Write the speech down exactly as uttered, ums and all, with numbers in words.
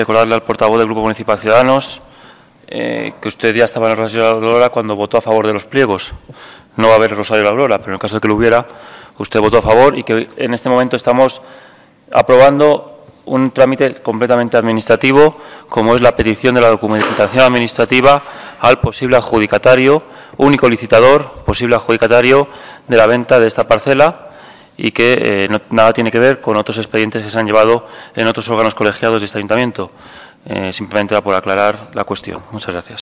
Recordarle al portavoz del Grupo Municipal Ciudadanos eh, que usted ya estaba en el Rosario de la Aurora cuando votó a favor de los pliegos. No va a haber Rosario de la Aurora, pero en el caso de que lo hubiera, usted votó a favor y que en este momento estamos aprobando un trámite completamente administrativo, como es la petición de la documentación administrativa al posible adjudicatario, único licitador, posible adjudicatario de la venta de esta parcela, y que eh, no, nada tiene que ver con otros expedientes que se han llevado en otros órganos colegiados de este ayuntamiento. Eh, simplemente era por aclarar la cuestión. Muchas gracias.